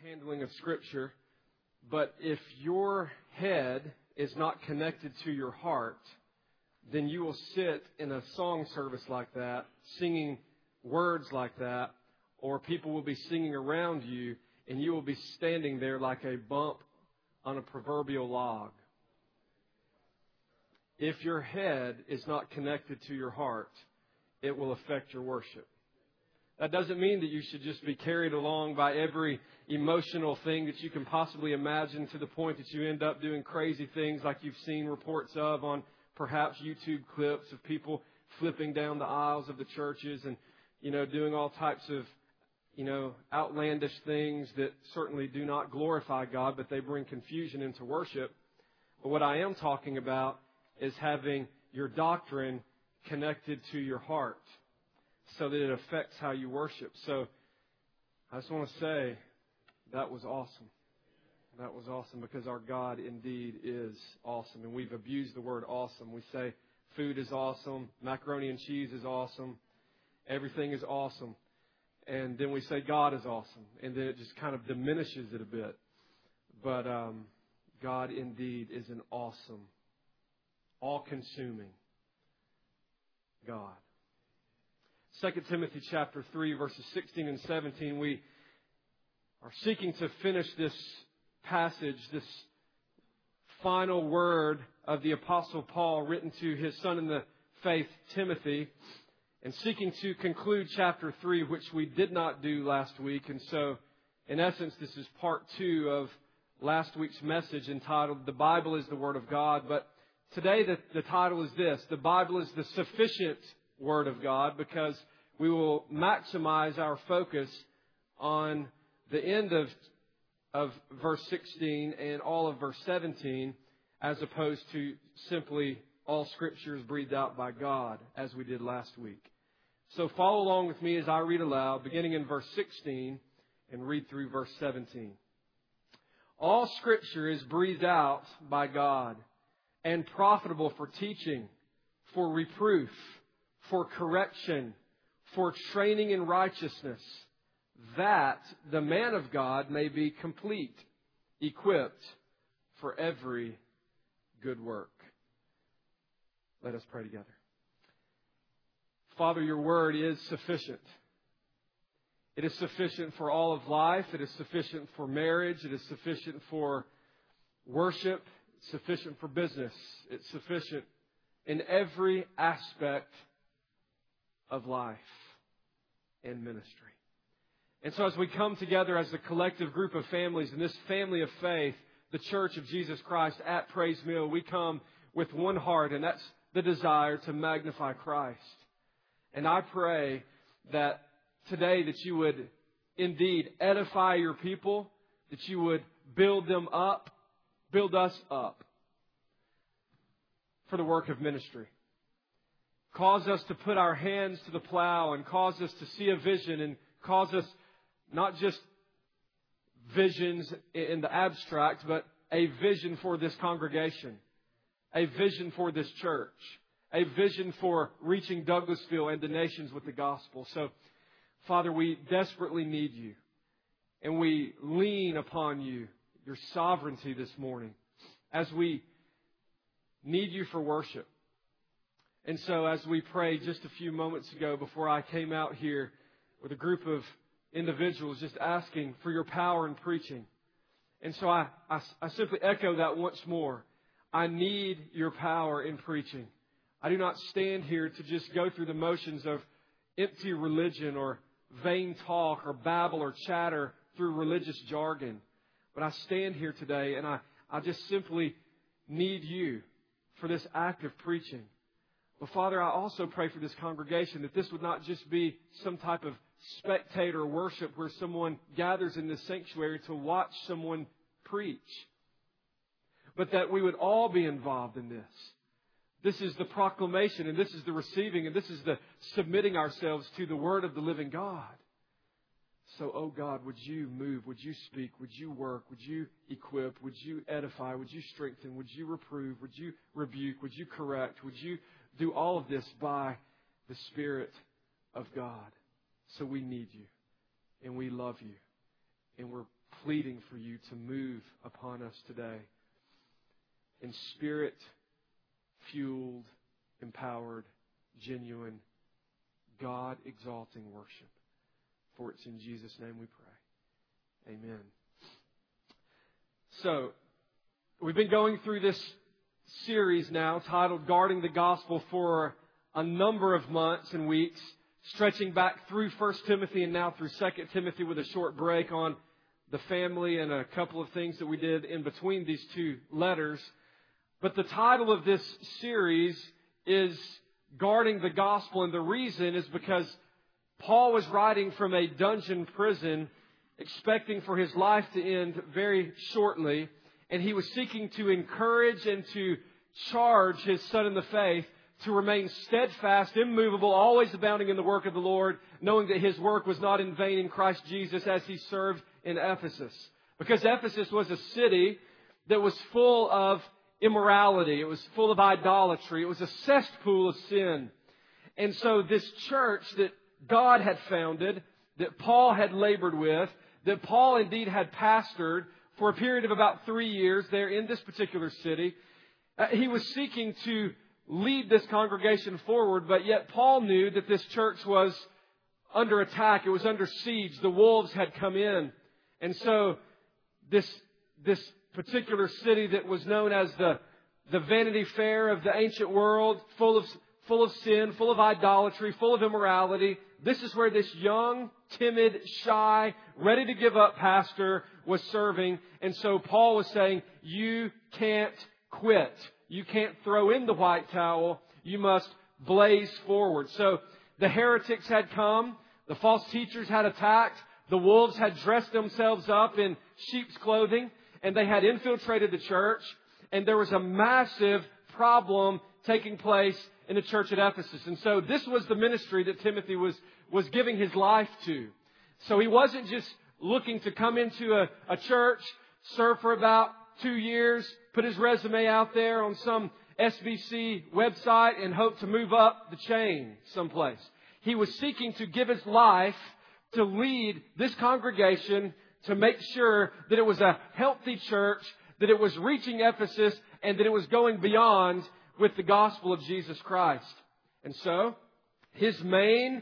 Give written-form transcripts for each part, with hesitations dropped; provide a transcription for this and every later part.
handling of Scripture, but if your head is not connected to your heart, then you will sit in a song service like that, singing words like that, or people will be singing around you, and you will be standing there like a bump on a proverbial log. If your head is not connected to your heart, it will affect your worship. That doesn't mean that you should just be carried along by every emotional thing that you can possibly imagine to the point that you end up doing crazy things like you've seen reports of on perhaps YouTube clips of people flipping down the aisles of the churches and, doing all types of, outlandish things that certainly do not glorify God, but they bring confusion into worship. But what I am talking about is having your doctrine connected to your heart so that it affects how you worship. So I just want to say that was awesome. That was awesome because our God indeed is awesome. And we've abused the word awesome. We say food is awesome, macaroni and cheese is awesome, everything is awesome. And then we say God is awesome. And then it just kind of diminishes it a bit. But God indeed is an awesome, all-consuming God. 2 Timothy chapter 3, verses 16 and 17, we are seeking to finish this passage, this final word of the Apostle Paul written to his son in the faith, Timothy, and seeking to conclude chapter 3, which we did not do last week. And so, in essence, this is part 2 of last week's message entitled, The Bible is the Word of God. But today the title is this, The Bible is the Sufficient Word of God, because we will maximize our focus on the end of verse 16 and all of verse 17, as opposed to simply all Scripture is breathed out by God, as we did last week. So follow along with me as I read aloud, beginning in verse 16 and read through verse 17. All Scripture is breathed out by God and profitable for teaching, for reproof, for correction, for training in righteousness, that the man of God may be complete, equipped for every good work. Let us pray together. Father, your word is sufficient. It is sufficient for all of life. It is sufficient for marriage. It is sufficient for worship. It's sufficient for business. It's sufficient in every aspect of life and ministry. And so as we come together as a collective group of families in this family of faith, the Church of Jesus Christ at Praise Mill, we come with one heart, and that's the desire to magnify Christ. And I pray that today that you would indeed edify your people, that you would build them up, build us up for the work of ministry. Cause us to put our hands to the plow and cause us to see a vision and cause us not just visions in the abstract, but a vision for this congregation, a vision for this church, a vision for reaching Douglasville and the nations with the gospel. So, Father, we desperately need you, and we lean upon you, your sovereignty this morning, as we need you for worship. And so as we prayed just a few moments ago before I came out here with a group of individuals just asking for your power in preaching. And so I simply echo that once more. I need your power in preaching. I do not stand here to just go through the motions of empty religion or vain talk or babble or chatter through religious jargon. But I stand here today and I just simply need you for this act of preaching. But Father, I also pray for this congregation that this would not just be some type of spectator worship where someone gathers in this sanctuary to watch someone preach, but that we would all be involved in this. This is the proclamation, and this is the receiving, and this is the submitting ourselves to the Word of the living God. So, oh God, would you move? Would you speak? Would you work? Would you equip? Would you edify? Would you strengthen? Would you reprove? Would you rebuke? Would you correct? Would you do all of this by the Spirit of God? So we need you, and we love you, And we're pleading for you to move upon us today in Spirit-fueled, empowered, genuine, God-exalting worship. For it's in Jesus' name we pray. Amen. So, we've been going through this series now titled Guarding the Gospel for a number of months and weeks, stretching back through 1 Timothy and now through 2 Timothy with a short break on the family and a couple of things that we did in between these two letters. But the title of this series is Guarding the Gospel, and the reason is because Paul was writing from a dungeon prison, expecting for his life to end very shortly, and he was seeking to encourage and to charge his son in the faith to remain steadfast, immovable, always abounding in the work of the Lord, knowing that his work was not in vain in Christ Jesus as he served in Ephesus. Because Ephesus was a city that was full of immorality. It was full of idolatry. It was a cesspool of sin. And so this church that God had founded, that Paul had labored with, that Paul indeed had pastored for a period of about 3 years there in this particular city, he was seeking to lead this congregation forward, but yet Paul knew that this church was under attack. It was under siege. The wolves had come in. And so this particular city that was known as the Vanity Fair of the ancient world, full of sin, full of idolatry, full of immorality, this is where this young, timid, shy, ready to give up pastor was serving. And so Paul was saying, you can't quit. You can't throw in the white towel. You must blaze forward. So the heretics had come. The false teachers had attacked. The wolves had dressed themselves up in sheep's clothing, and they had infiltrated the church. And there was a massive problem taking place in the church at Ephesus. And so this was the ministry that Timothy was giving his life to. So he wasn't just looking to come into a church, serve for about 2 years, put his resume out there on some SBC website and hope to move up the chain someplace. He was seeking to give his life to lead this congregation to make sure that it was a healthy church, that it was reaching Ephesus, and that it was going beyond with the gospel of Jesus Christ. And so, his main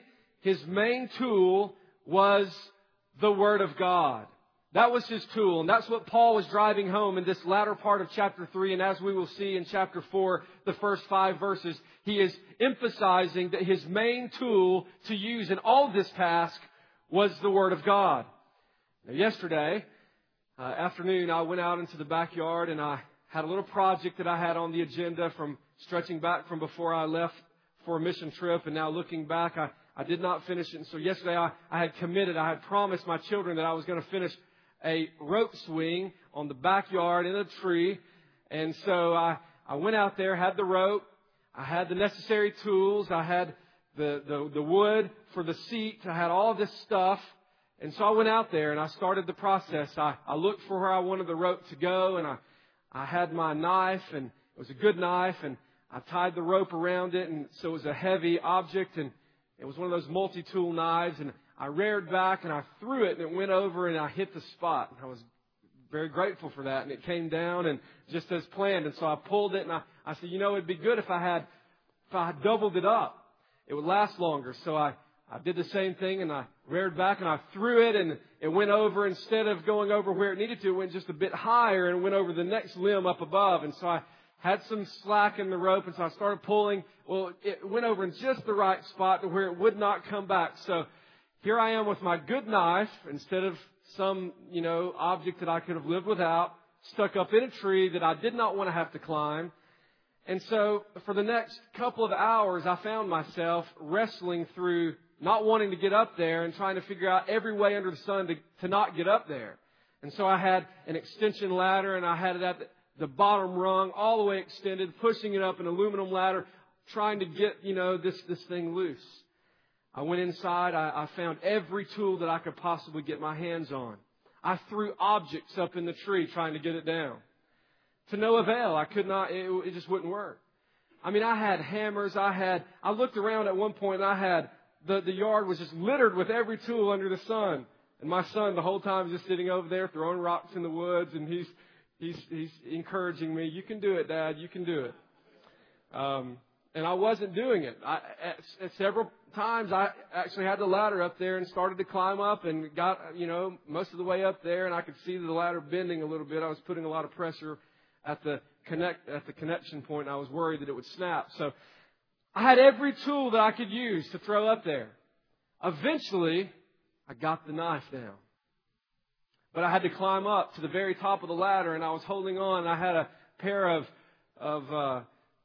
tool was the Word of God. That was his tool, and that's what Paul was driving home in this latter part of chapter 3. And as we will see in chapter 4, the first 5 verses, he is emphasizing that his main tool to use in all of this task was the Word of God. Now, yesterday afternoon, I went out into the backyard and I had a little project that I had on the agenda from stretching back from before I left for a mission trip. And now looking back, I did not finish it. And so yesterday I had committed, I had promised my children that I was going to finish a rope swing on the backyard in a tree. And so I went out there, had the rope, I had the necessary tools, I had the wood for the seat, I had all this stuff. And so I went out there and I started the process. I looked for where I wanted the rope to go, and I had my knife, and it was a good knife, and I tied the rope around it, and so it was a heavy object, and it was one of those multi-tool knives, and I reared back and I threw it, and it went over and I hit the spot. And I was very grateful for that, and it came down and just as planned. And so I pulled it, and I said, it'd be good if I had doubled it up. It would last longer. So I did the same thing, and I reared back and I threw it, and it went over. Instead of going over where it needed to, it went just a bit higher and went over the next limb up above. And so I had some slack in the rope, and so I started pulling. Well, it went over in just the right spot to where it would not come back. So here I am with my good knife instead of some, object that I could have lived without, stuck up in a tree that I did not want to have to climb. And so for the next couple of hours, I found myself wrestling through not wanting to get up there and trying to figure out every way under the sun to not get up there. And so I had an extension ladder, and I had it at the bottom rung all the way extended, pushing it up an aluminum ladder, trying to get, this thing loose. I went inside. I found every tool that I could possibly get my hands on. I threw objects up in the tree trying to get it down. To no avail. I could not, it just wouldn't work. I had hammers. I looked around at one point, and I had, the yard was just littered with every tool under the sun. And my son, the whole time, is just sitting over there throwing rocks in the woods, and he's encouraging me. You can do it, Dad. You can do it. And I wasn't doing it. At several times, I actually had the ladder up there and started to climb up and got, most of the way up there, and I could see the ladder bending a little bit. I was putting a lot of pressure at the connection point, and I was worried that it would snap. So I had every tool that I could use to throw up there. Eventually, I got the knife down. But I had to climb up to the very top of the ladder, and I was holding on. I had a pair of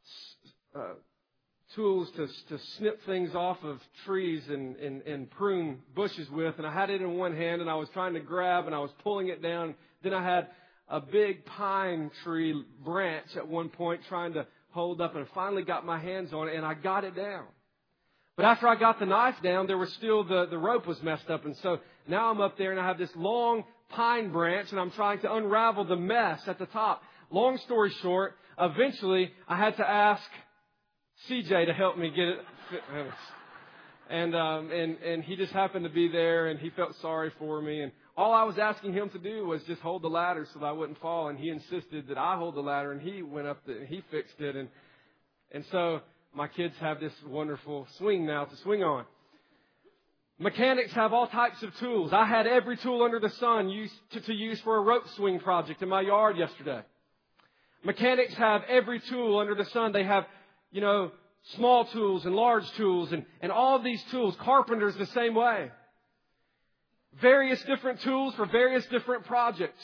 tools to snip things off of trees and prune bushes with. And I had it in one hand, and I was trying to grab, and I was pulling it down. Then I had a big pine tree branch at one point trying to hold up, and I finally got my hands on it, and I got it down. But after I got the knife down, there was still the rope was messed up. And so now I'm up there, and I have this long pine branch, and I'm trying to unravel the mess at the top. Long story short, eventually I had to ask CJ to help me get it. And he just happened to be there, and he felt sorry for me. And all I was asking him to do was just hold the ladder so that I wouldn't fall. And he insisted that I hold the ladder, and he went up and he fixed it. And so my kids have this wonderful swing now to swing on. Mechanics have all types of tools. I had every tool under the sun to use for a rope swing project in my yard yesterday. Mechanics have every tool under the sun. They have, small tools and large tools and all of these tools. Carpenters the same way. Various different tools for various different projects.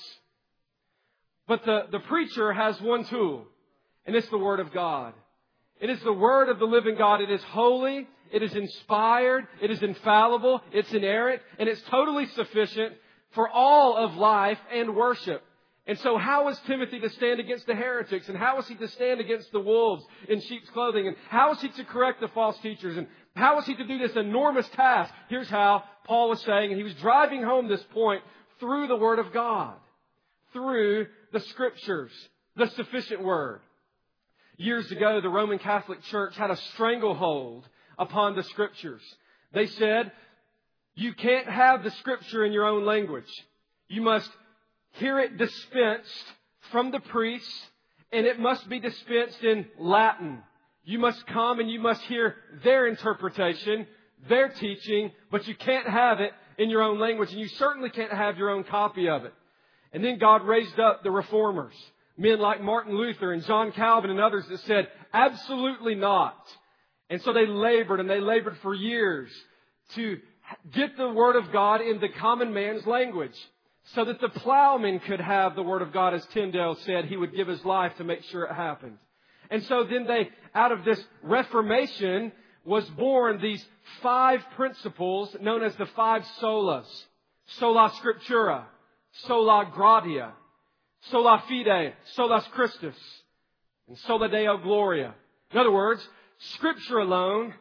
But the preacher has one tool, and it's the Word of God. It is the Word of the living God. It is holy. It is inspired. It is infallible. It's inerrant. And it's totally sufficient for all of life and worship. And so how is Timothy to stand against the heretics? And how is he to stand against the wolves in sheep's clothing? And how is he to correct the false teachers? And how is he to do this enormous task? Here's how Paul was saying, and he was driving home this point through the Word of God, through the Scriptures, the sufficient Word. Years ago, the Roman Catholic Church had a stranglehold upon the Scriptures. They said, you can't have the Scripture in your own language. You must hear it dispensed from the priests, and it must be dispensed in Latin. You must come and you must hear their interpretation, their teaching, but you can't have it in your own language, and you certainly can't have your own copy of it. And then God raised up the reformers, men like Martin Luther and John Calvin and others that said, absolutely not. And so they labored for years to get the Word of God in the common man's language, so that the plowman could have the Word of God, as Tyndale said, he would give his life to make sure it happened. And so then out of this Reformation was born these 5 principles known as the 5 solas. Sola Scriptura, Sola Gratia, Sola Fide, Solus Christus, and Sola Deo Gloria. In other words, Scripture alone.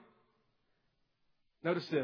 Notice this.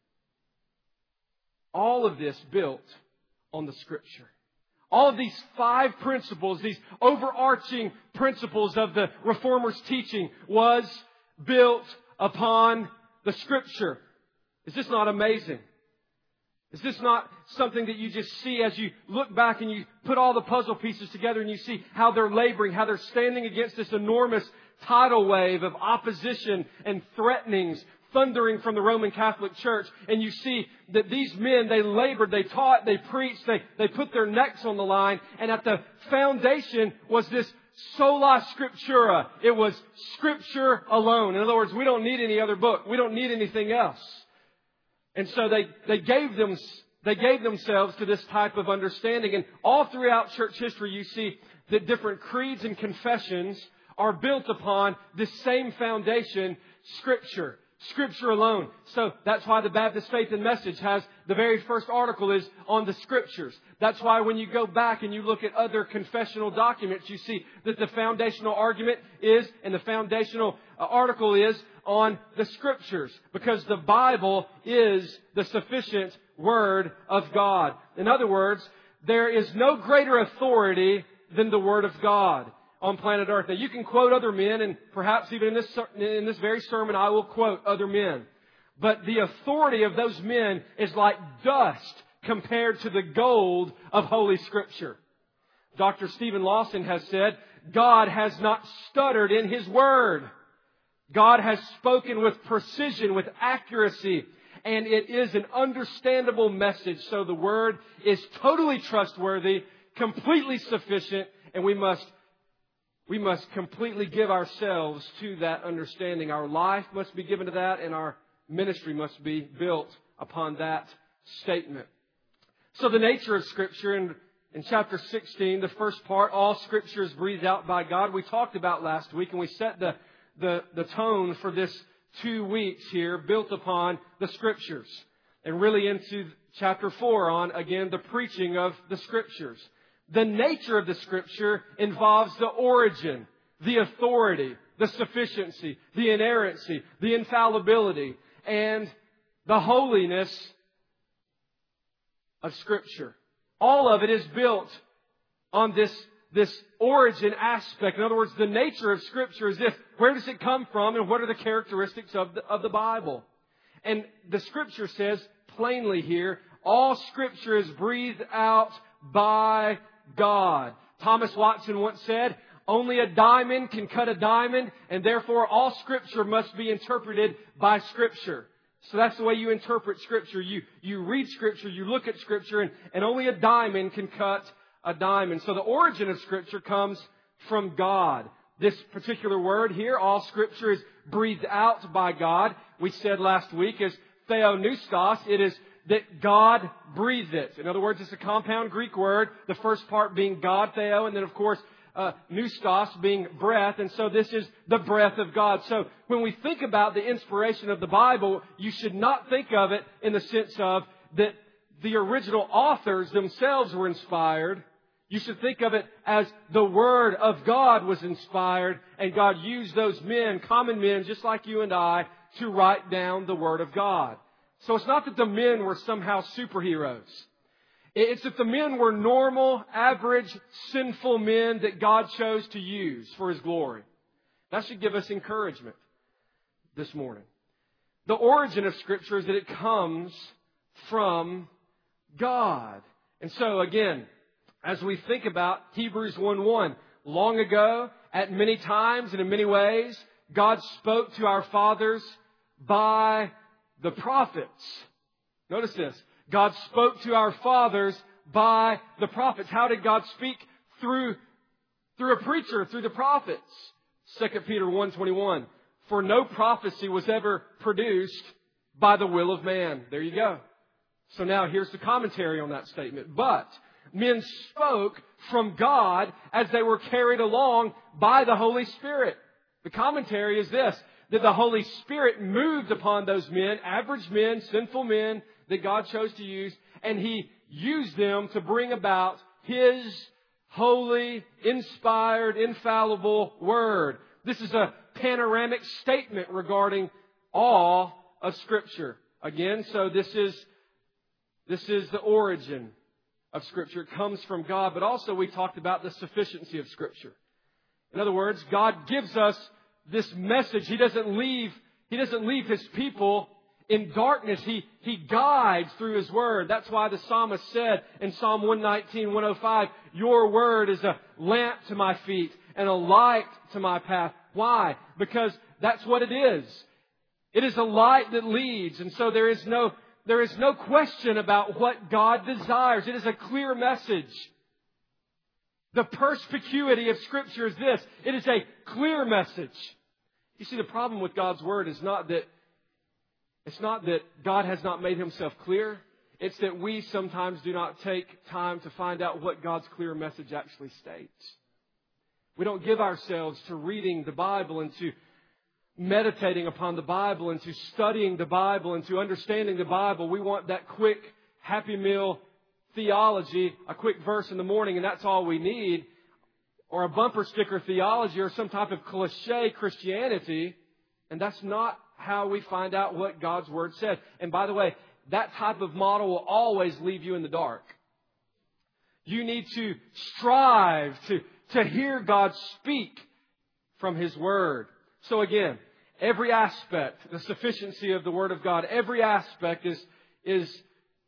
All of this built on the Scripture. All of these 5 principles, these overarching principles of the Reformers' teaching was built upon the Scripture. Is this not amazing? Is this not something that you just see as you look back and you put all the puzzle pieces together and you see how they're laboring, how they're standing against this enormous tidal wave of opposition and threatenings thundering from the Roman Catholic Church, and you see that these men, they labored, they taught, they preached, they put their necks on the line, and at the foundation was this sola scriptura. It was Scripture alone. In other words, we don't need any other book. We don't need anything else. And so they gave themselves to this type of understanding. And all throughout church history, you see that different creeds and confessions are built upon this same foundation, Scripture. Scripture alone. So that's why the Baptist Faith and Message has the very first article is on the Scriptures. That's why when you go back and you look at other confessional documents, you see that the foundational argument is, and the foundational article is on the Scriptures. Because the Bible is the sufficient Word of God. In other words, there is no greater authority than the Word of God on planet Earth. Now, you can quote other men, and perhaps even in this very sermon, I will quote other men. But the authority of those men is like dust compared to the gold of Holy Scripture. Dr. Stephen Lawson has said, God has not stuttered in His Word. God has spoken with precision, with accuracy, and it is an understandable message. So the Word is totally trustworthy, completely sufficient, and we must completely give ourselves to that understanding. Our life must be given to that, and our ministry must be built upon that statement. So the nature of Scripture in chapter 16, the first part, all Scripture is breathed out by God. We talked about last week, and we set the tone for this 2 weeks here, built upon the Scriptures. And really into chapter 4 on, again, the preaching of the Scriptures. The nature of the Scripture involves the origin, the authority, the sufficiency, the inerrancy, the infallibility, and the holiness of Scripture. All of it is built on this origin aspect. In other words, the nature of Scripture is this. Where does it come from and what are the characteristics of the Bible? And the Scripture says plainly here, all Scripture is breathed out by God. Thomas Watson once said, only a diamond can cut a diamond, and therefore all Scripture must be interpreted by Scripture. So that's the way you interpret Scripture. You read Scripture, you look at Scripture, and only a diamond can cut a diamond. So the origin of Scripture comes from God. This particular word here, all Scripture is breathed out by God. We said last week is theopneustos. It is that God breathed it. In other words, it's a compound Greek word. The first part being God, theo, and then of course pneustos being breath. And so this is the breath of God. So when we think about the inspiration of the Bible, you should not think of it in the sense of that the original authors themselves were inspired. You should think of it as the Word of God was inspired, and God used those men, common men just like you and I, to write down the Word of God. So it's not that the men were somehow superheroes. It's that the men were normal, average, sinful men that God chose to use for His glory. That should give us encouragement this morning. The origin of Scripture is that it comes from God. And so again, as we think about Hebrews 1:1, long ago, at many times and in many ways, God spoke to our fathers by the prophets. Notice this. God spoke to our fathers by the prophets. How did God speak? Through a preacher, through the prophets. 2 Peter 1:21. For no prophecy was ever produced by the will of man. There you go. So now here's the commentary on that statement. But men spoke from God as they were carried along by the Holy Spirit. The commentary is this, that the Holy Spirit moved upon those men, average men, sinful men that God chose to use, and He used them to bring about His holy, inspired, infallible Word. This is a panoramic statement regarding all of Scripture. Again, so this is the origin of Scripture. It comes from God, but also we talked about the sufficiency of Scripture. In other words, God gives us this message. He doesn't leave His people in darkness. He guides through His Word. That's why the psalmist said in Psalm 119, 105, Your Word is a lamp to my feet and a light to my path. Why? Because that's what it is. It is a light that leads. And so there is no question about what God desires. It is a clear message. The perspicuity of Scripture is this. It is a clear message. You see, the problem with God's Word is not that God has not made Himself clear. It's that we sometimes do not take time to find out what God's clear message actually states. We don't give ourselves to reading the Bible and to meditating upon the Bible and to studying the Bible and to understanding the Bible. We want that quick, happy meal theology, a quick verse in the morning, and that's all we need, or a bumper sticker theology or some type of cliche Christianity, and that's not how we find out what God's Word says. And by the way, that type of model will always leave you in the dark. You need to strive to hear God speak from His Word. So again, every aspect, the sufficiency of the Word of God, every aspect is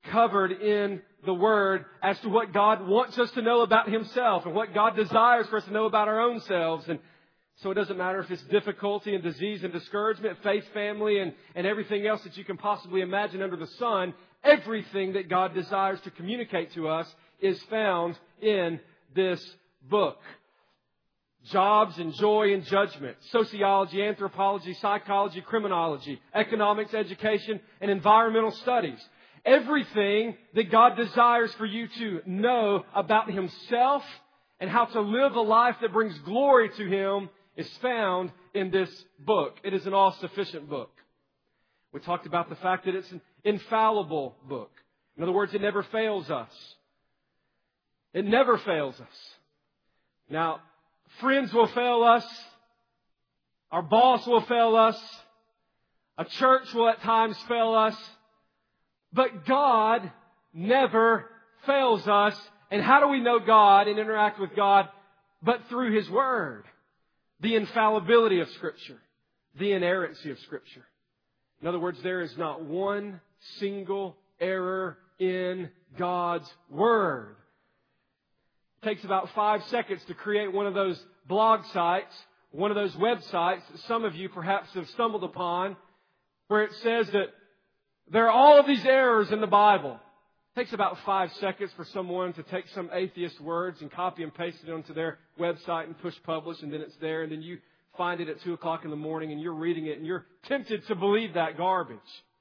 covered in the Word as to what God wants us to know about Himself and what God desires for us to know about our own selves. And so it doesn't matter if it's difficulty and disease and discouragement, faith, family, and everything else that you can possibly imagine under the sun. Everything that God desires to communicate to us is found in this book. Jobs and joy and judgment, sociology, anthropology, psychology, criminology, economics, education, and environmental studies. Everything that God desires for you to know about Himself and how to live a life that brings glory to Him is found in this book. It is an all-sufficient book. We talked about the fact that it's an infallible book. In other words, it never fails us. It never fails us. Now, friends will fail us. Our boss will fail us. A church will at times fail us. But God never fails us. And how do we know God and interact with God? But through His Word. The infallibility of Scripture. The inerrancy of Scripture. In other words, there is not one single error in God's Word. It takes about 5 seconds to create one of those blog sites, one of those websites that some of you perhaps have stumbled upon, where it says that there are all of these errors in the Bible. It takes about 5 seconds for someone to take some atheist words and copy and paste it onto their website and push publish, and then it's there, and then you find it at 2 o'clock in the morning and you're reading it and you're tempted to believe that garbage.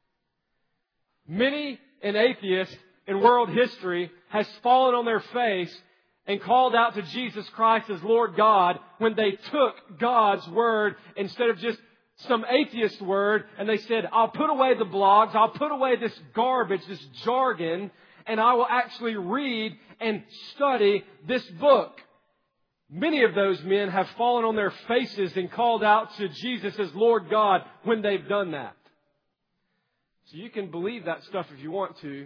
Many an atheist in world history has fallen on their face and called out to Jesus Christ as Lord God when they took God's Word instead of just some atheist word, and they said, I'll put away the blogs, I'll put away this garbage, this jargon, and I will actually read and study this book. Many of those men have fallen on their faces and called out to Jesus as Lord God when they've done that. So you can believe that stuff if you want to,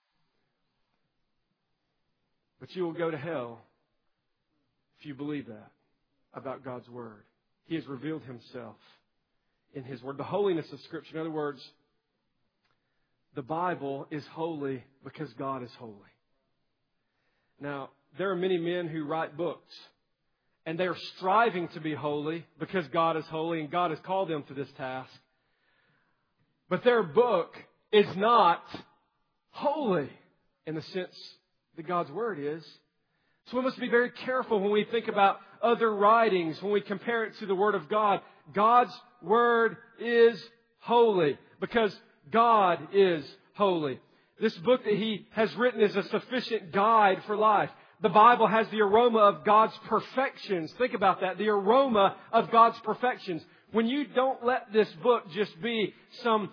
but you will go to hell if you believe that about God's Word. He has revealed Himself in His Word. The holiness of Scripture. In other words, the Bible is holy because God is holy. Now, there are many men who write books, and they are striving to be holy because God is holy, and God has called them to this task. But their book is not holy in the sense that God's Word is. So we must be very careful when we think about other writings, when we compare it to the Word of God. God's Word is holy because God is holy. This book that He has written is a sufficient guide for life. The Bible has the aroma of God's perfections. Think about that. The aroma of God's perfections. When you don't let this book just be some,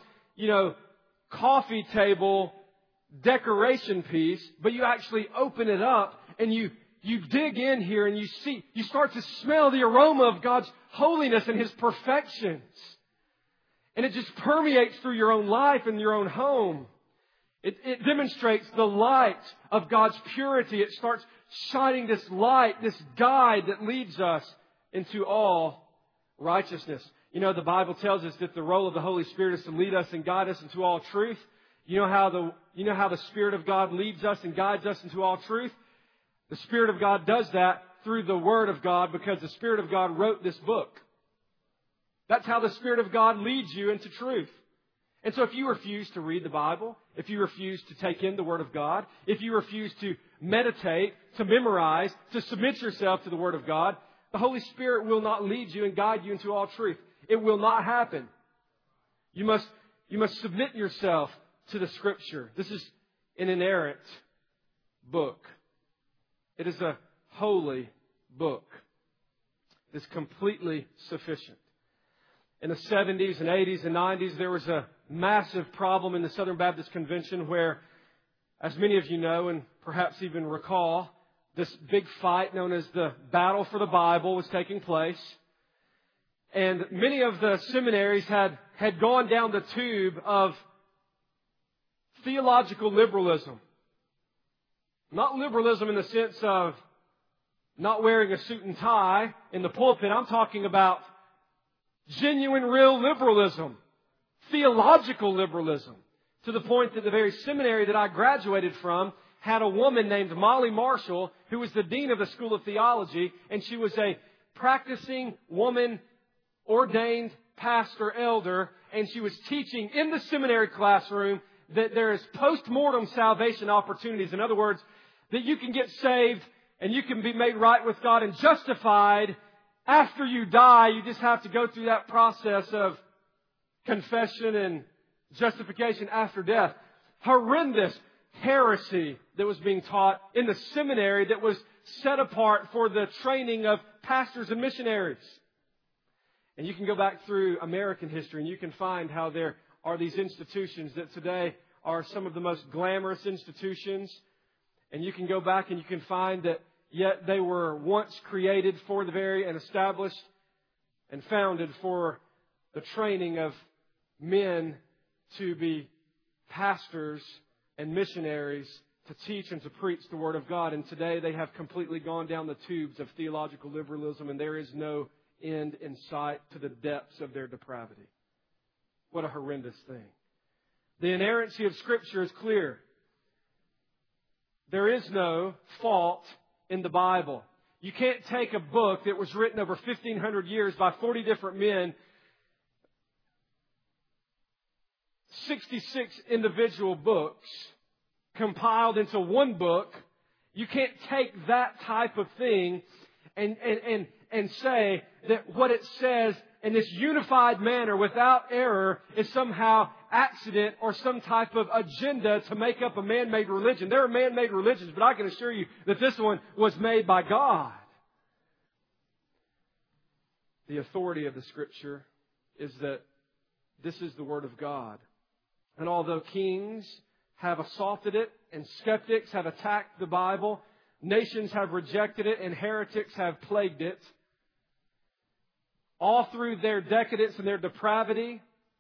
coffee table decoration piece, but you actually open it up and you dig in here and you start to smell the aroma of God's holiness and His perfections. And it just permeates through your own life and your own home. It demonstrates the light of God's purity. It starts shining this light, this guide that leads us into all righteousness. The Bible tells us that the role of the Holy Spirit is to lead us and guide us into all truth. You know how the Spirit of God leads us and guides us into all truth? The Spirit of God does that through the Word of God because the Spirit of God wrote this book. That's how the Spirit of God leads you into truth. And so if you refuse to read the Bible, if you refuse to take in the Word of God, if you refuse to meditate, to memorize, to submit yourself to the Word of God, the Holy Spirit will not lead you and guide you into all truth. It will not happen. You must submit yourself to the Scripture. This is an inerrant book. It is a holy book. It is completely sufficient. In the 70s and 80s and 90s, there was a massive problem in the Southern Baptist Convention where, as many of you know and perhaps even recall, this big fight known as the Battle for the Bible was taking place. And many of the seminaries had gone down the tube of theological liberalism. Not liberalism in the sense of not wearing a suit and tie in the pulpit. I'm talking about genuine, real liberalism. Theological liberalism. to the point that the very seminary that I graduated from had a woman named Molly Marshall, who was the dean of the School of Theology, and she was a practicing woman, ordained pastor, elder, and she was teaching in the seminary classroom that there is post-mortem salvation opportunities. In other words, that you can get saved and you can be made right with God and justified after you die. You just have to go through that process of confession and justification after death. Horrendous heresy that was being taught in the seminary that was set apart for the training of pastors and missionaries. And you can go back through American history and you can find how there are these institutions that today are some of the most glamorous institutions. And you can go back and you can find that yet they were once created for the very and established and founded for the training of men to be pastors and missionaries to teach and to preach the Word of God. And today they have completely gone down the tubes of theological liberalism, and there is no end in sight to the depths of their depravity. What a horrendous thing. The inerrancy of Scripture is clear. There is no fault in the Bible. You can't take a book that was written over 1,500 years by 40 different men, 66 individual books compiled into one book. You can't take that type of thing and say that what it says in this unified manner without error is somehow accident or some type of agenda to make up a man-made religion. There are man-made religions, but I can assure you that this one was made by God. The authority of the Scripture is that this is the Word of God. And although kings have assaulted it and skeptics have attacked the Bible, nations have rejected it and heretics have plagued it, all through their decadence and their depravity,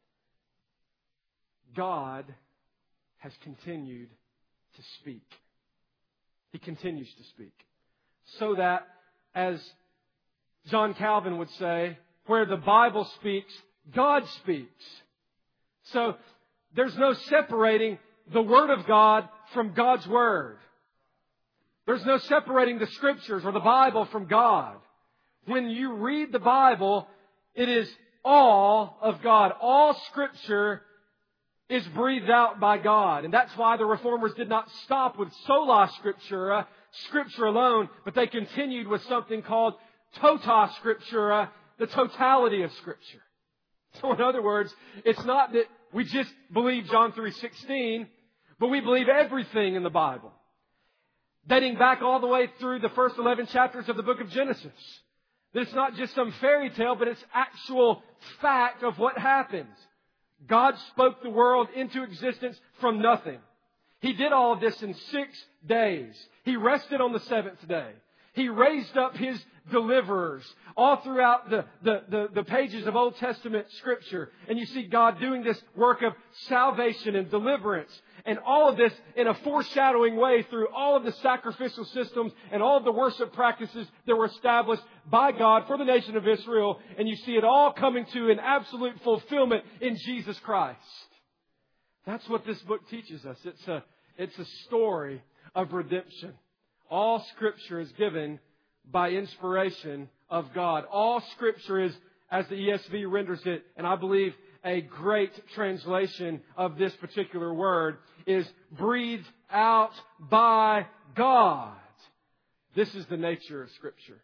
God has continued to speak. He continues to speak. So that, as John Calvin would say, where the Bible speaks, God speaks. So there's no separating the Word of God from God's Word. There's no separating the Scriptures or the Bible from God. When you read the Bible, it is all of God. All Scripture is breathed out by God. And that's why the Reformers did not stop with sola scriptura, Scripture alone, but they continued with something called tota scriptura, the totality of Scripture. So in other words, it's not that we just believe John 3:16, but we believe everything in the Bible. Dating back all the way through the first 11 chapters of the book of Genesis. It's not just some fairy tale, but it's actual fact of what happened. God spoke the world into existence from nothing. He did all of this in 6 days. He rested on the 7th day. He raised up His deliverers all throughout the pages of Old Testament Scripture. And you see God doing this work of salvation and deliverance. And all of this in a foreshadowing way through all of the sacrificial systems and all of the worship practices that were established by God for the nation of Israel. And you see it all coming to an absolute fulfillment in Jesus Christ. That's what this book teaches us. It's a story of redemption. All Scripture is given by inspiration of God. All Scripture is, as the ESV renders it, and I believe a great translation of this particular word, is breathed out by God. This is the nature of Scripture.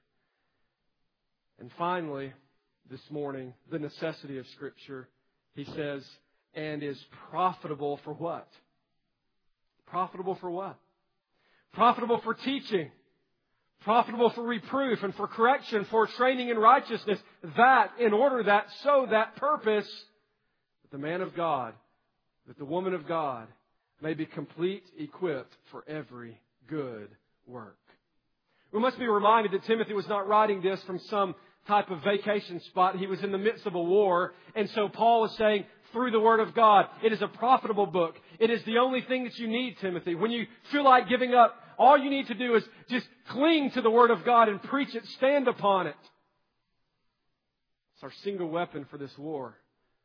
And finally, this morning, the necessity of Scripture, he says, and is profitable for what? Profitable for what? Profitable for teaching. Profitable for reproof and for correction, for training in righteousness. That, in order that, so that purpose, that the man of God, that the woman of God may be complete, equipped for every good work. We must be reminded that Timothy was not writing this from some type of vacation spot. He was in the midst of a war. And so Paul is saying, through the Word of God, it is a profitable book. It is the only thing that you need, Timothy. When you feel like giving up, all you need to do is just cling to the Word of God and preach it, stand upon it. It's our single weapon for this war.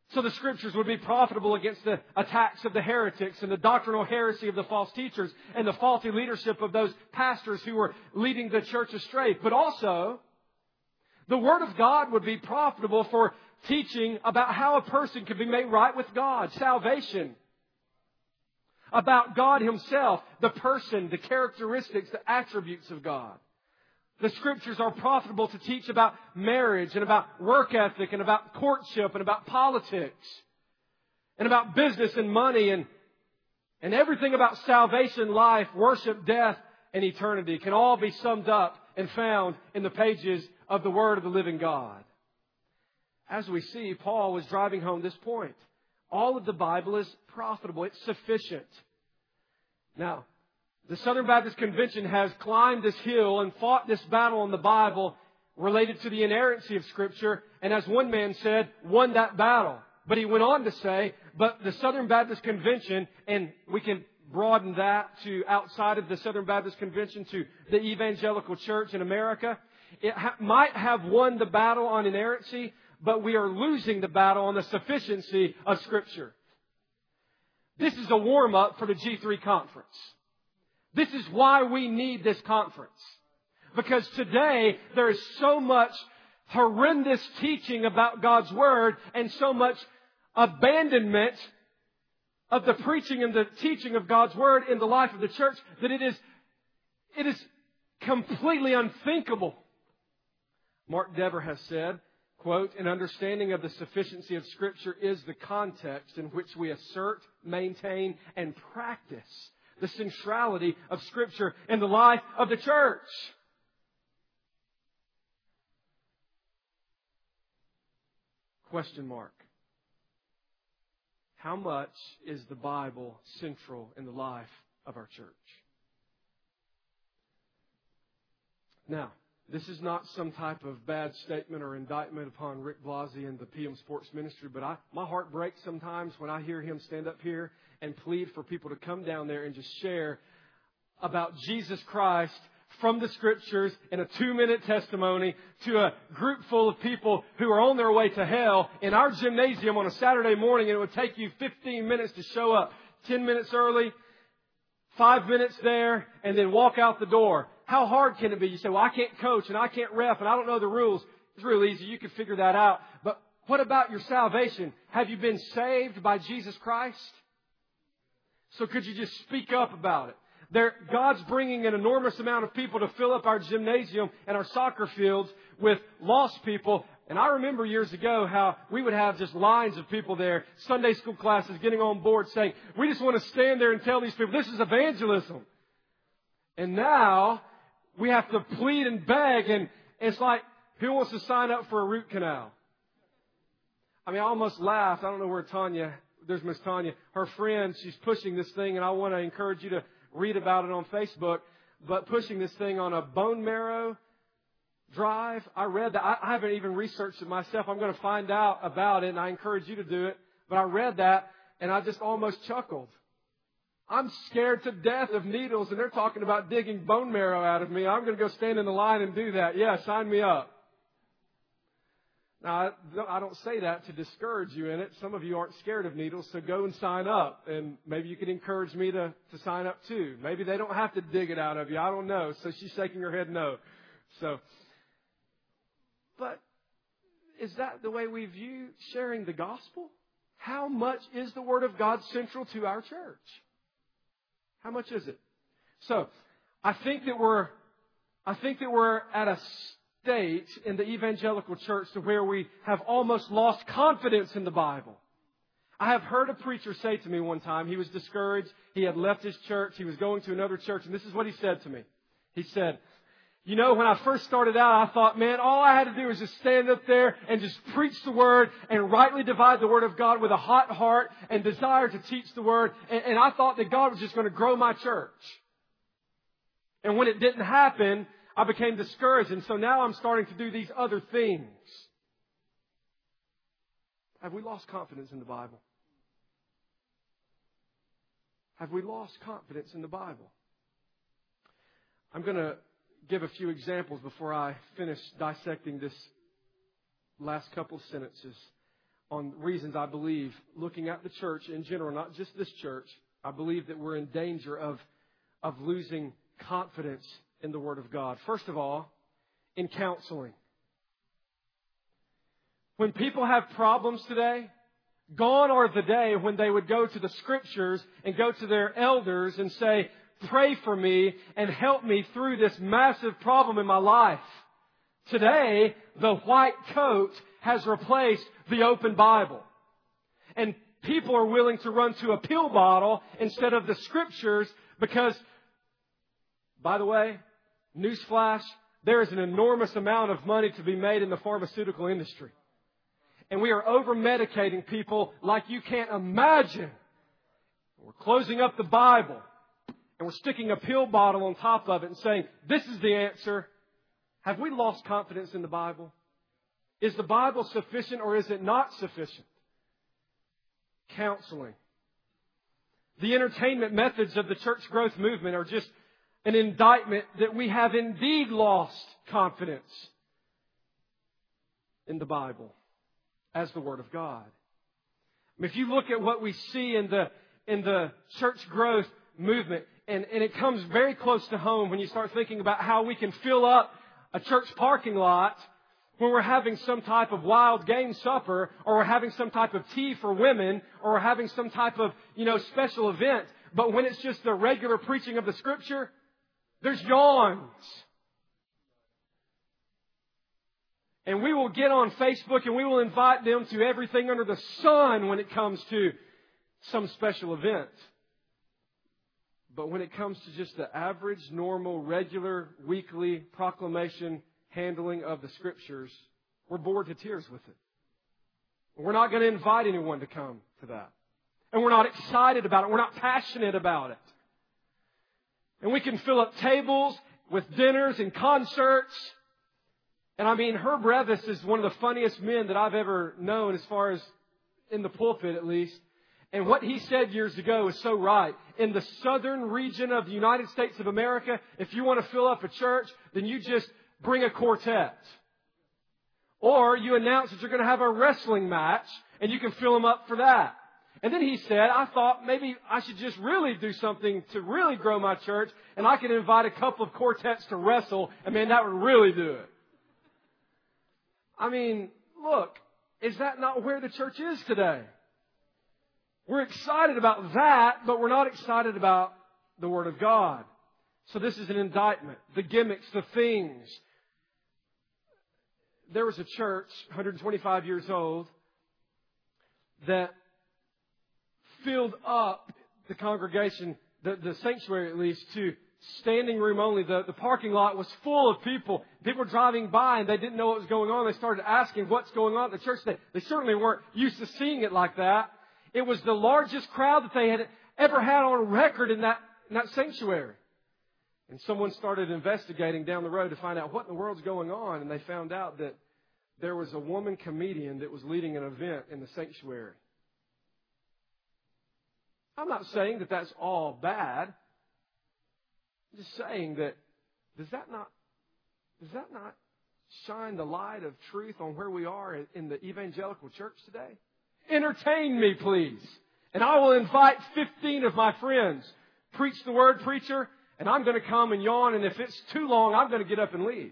So the Scriptures would be profitable against the attacks of the heretics and the doctrinal heresy of the false teachers and the faulty leadership of those pastors who were leading the church astray. But also, the Word of God would be profitable for teaching about how a person can be made right with God, salvation, about God Himself, the person, the characteristics, the attributes of God. The Scriptures are profitable to teach about marriage and about work ethic and about courtship and about politics and about business and money and everything about salvation, life, worship, death, and eternity can all be summed up and found in the pages of the Word of the living God. As we see, Paul was driving home this point. All of the Bible is profitable. It's sufficient. Now, the Southern Baptist Convention has climbed this hill and fought this battle in the Bible related to the inerrancy of Scripture, and as one man said, won that battle. But he went on to say, but the Southern Baptist Convention, and we can broaden that to outside of the Southern Baptist Convention to the evangelical church in America, it might have won the battle on inerrancy, but we are losing the battle on the sufficiency of Scripture. This is a warm-up for the G3 conference. This is why we need this conference. Because today there is so much horrendous teaching about God's Word and so much abandonment of the preaching and the teaching of God's Word in the life of the church that it is completely unthinkable. Mark Dever has said, quote, an understanding of the sufficiency of Scripture is the context in which we assert, maintain, and practice the centrality of Scripture in the life of the church. Question mark. How much is the Bible central in the life of our church? Now, this is not some type of bad statement or indictment upon Rick Blasey and the PM Sports Ministry, but my heart breaks sometimes when I hear him stand up here and plead for people to come down there and just share about Jesus Christ from the Scriptures in a 2-minute testimony to a group full of people who are on their way to hell in our gymnasium on a Saturday morning, and it would take you 15 minutes to show up 10 minutes early, 5 minutes there, and then walk out the door. How hard can it be? You say, well, I can't coach and I can't ref and I don't know the rules. It's real easy. You can figure that out. But what about your salvation? Have you been saved by Jesus Christ? So could you just speak up about it? God's bringing an enormous amount of people to fill up our gymnasium and our soccer fields with lost people. And I remember years ago how we would have just lines of people there, Sunday school classes getting on board saying, we just want to stand there and tell these people, this is evangelism. And now we have to plead and beg, and it's like, who wants to sign up for a root canal? I mean, I almost laughed. I don't know where there's Miss Tanya. Her friend, she's pushing this thing, and I want to encourage you to read about it on Facebook, but pushing this thing on a bone marrow drive. I read that. I haven't even researched it myself. I'm going to find out about it, and I encourage you to do it. But I read that, and I just almost chuckled. I'm scared to death of needles, and they're talking about digging bone marrow out of me. I'm going to go stand in the line and do that. Yeah, sign me up. Now, I don't say that to discourage you in it. Some of you aren't scared of needles, so go and sign up. And maybe you can encourage me to sign up too. Maybe they don't have to dig it out of you. I don't know. So she's shaking her head no. But is that the way we view sharing the gospel? How much is the Word of God central to our church? How much is it? So, I think that we're at a state in the evangelical church to where we have almost lost confidence in the Bible. I have heard a preacher say to me one time, he was discouraged, he had left his church, he was going to another church, and this is what he said to me. He said, you know, when I first started out, I thought, man, all I had to do was just stand up there and just preach the Word and rightly divide the Word of God with a hot heart and desire to teach the Word. And I thought that God was just going to grow my church. And when it didn't happen, I became discouraged. And so now I'm starting to do these other things. Have we lost confidence in the Bible? Have we lost confidence in the Bible? I'm going to give a few examples before I finish dissecting this last couple of sentences. on reasons I believe, looking at the church in general, not just this church, I believe that we're in danger of losing confidence in the Word of God. First of all, in counseling. When people have problems today, gone are the day when they would go to the Scriptures and go to their elders and say, pray for me and help me through this massive problem in my life. Today, the white coat has replaced the open Bible. And people are willing to run to a pill bottle instead of the Scriptures because, by the way, newsflash, there is an enormous amount of money to be made in the pharmaceutical industry. And we are over-medicating people like you can't imagine. We're closing up the Bible and we're sticking a pill bottle on top of it and saying, this is the answer. Have we lost confidence in the Bible? Is the Bible sufficient or is it not sufficient? Counseling. The entertainment methods of the church growth movement are just an indictment that we have indeed lost confidence in the Bible as the Word of God. I mean, if you look at what we see in the church growth movement, and it comes very close to home when you start thinking about how we can fill up a church parking lot when we're having some type of wild game supper, or we're having some type of tea for women, or we're having some type of, special event. But when it's just the regular preaching of the Scripture, there's yawns. And we will get on Facebook and we will invite them to everything under the sun when it comes to some special event. But when it comes to just the average, normal, regular, weekly proclamation handling of the Scriptures, we're bored to tears with it. We're not going to invite anyone to come to that. And we're not excited about it. We're not passionate about it. And we can fill up tables with dinners and concerts. And I mean, Herb Revis is one of the funniest men that I've ever known, as far as in the pulpit at least. And what he said years ago is so right. In the southern region of the United States of America, if you want to fill up a church, then you just bring a quartet. Or you announce that you're going to have a wrestling match, and you can fill them up for that. And then he said, I thought maybe I should just really do something to really grow my church, and I could invite a couple of quartets to wrestle, and man, that would really do it. I mean, look, is that not where the church is today? We're excited about that, but we're not excited about the Word of God. So this is an indictment. The gimmicks, the things. There was a church, 125 years old, that filled up the congregation, the sanctuary at least, to standing room only. The parking lot was full of people. People were driving by and they didn't know what was going on. They started asking what's going on at the church. They certainly weren't used to seeing it like that. It was the largest crowd that they had ever had on record in that sanctuary. And someone started investigating down the road to find out what in the world's going on. And they found out that there was a woman comedian that was leading an event in the sanctuary. I'm not saying that that's all bad. I'm just saying that does that not shine the light of truth on where we are in the evangelical church today? Entertain me, please. And I will invite 15 of my friends. Preach the word, preacher, and I'm going to come and yawn, and if it's too long, I'm going to get up and leave.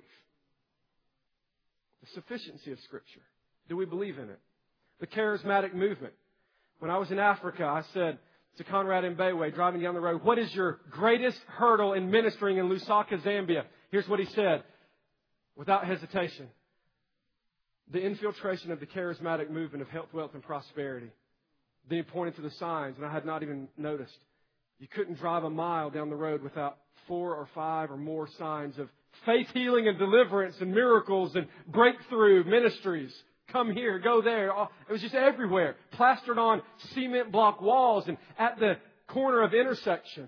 The sufficiency of Scripture. Do we believe in it? The charismatic movement. When I was in Africa, I said to Conrad Mbewe, driving down the road, what is your greatest hurdle in ministering in Lusaka, Zambia? Here's what he said, without hesitation. The infiltration of the charismatic movement of health, wealth, and prosperity. Then he pointed to the signs, and I had not even noticed. You couldn't drive a mile down the road without 4 or 5 or more signs of faith, healing, and deliverance, and miracles, and breakthrough ministries. Come here, go there. It was just everywhere. Plastered on cement block walls and at the corner of intersections.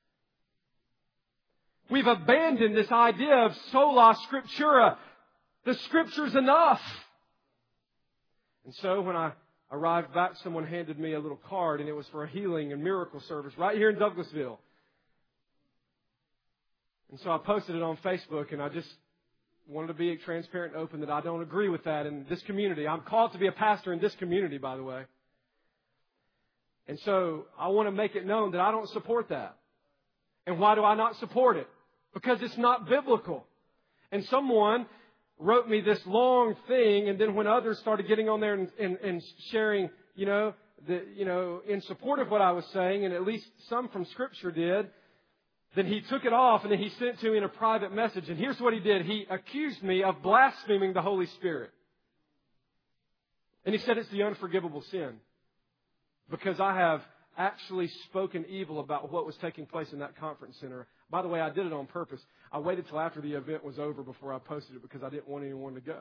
We've abandoned this idea of sola scriptura. The Scripture's enough. And so when I arrived back, someone handed me a little card, and it was for a healing and miracle service right here in Douglasville. And so I posted it on Facebook, and I just wanted to be transparent and open that I don't agree with that in this community. I'm called to be a pastor in this community, by the way. And so I want to make it known that I don't support that. And why do I not support it? Because it's not biblical. And someone wrote me this long thing, and then when others started getting on there and sharing, in support of what I was saying, and at least some from Scripture did, then he took it off and then he sent it to me in a private message. And here's what he did. He accused me of blaspheming the Holy Spirit. And he said it's the unforgivable sin. Because I have actually spoken evil about what was taking place in that conference center. By the way, I did it on purpose. I waited till after the event was over before I posted it because I didn't want anyone to go.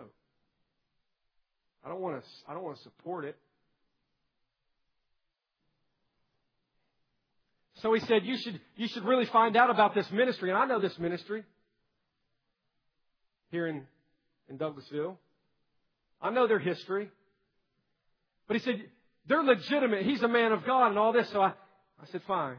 I don't want to support it. So he said, you should really find out about this ministry. And I know this ministry here in Douglasville. I know their history. But he said, they're legitimate. He's a man of God and all this. So I said, fine.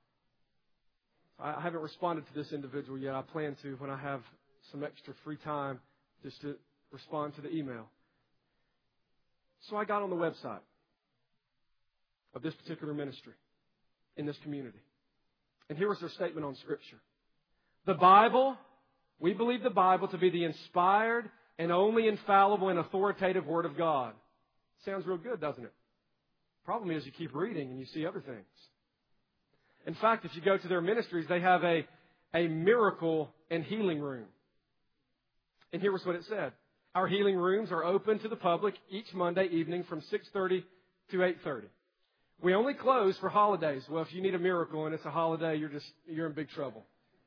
I haven't responded to this individual yet. I plan to when I have some extra free time just to respond to the email. So I got on the website of this particular ministry in this community. And here was their statement on Scripture. The Bible, we believe the Bible to be the inspired and only infallible and authoritative Word of God. Sounds real good, doesn't it? Problem is you keep reading and you see other things. In fact, if you go to their ministries, they have a miracle and healing room. And here was what it said. Our healing rooms are open to the public each Monday evening from 6:30 to 8:30. We only close for holidays. Well, if you need a miracle and it's a holiday, you're in big trouble.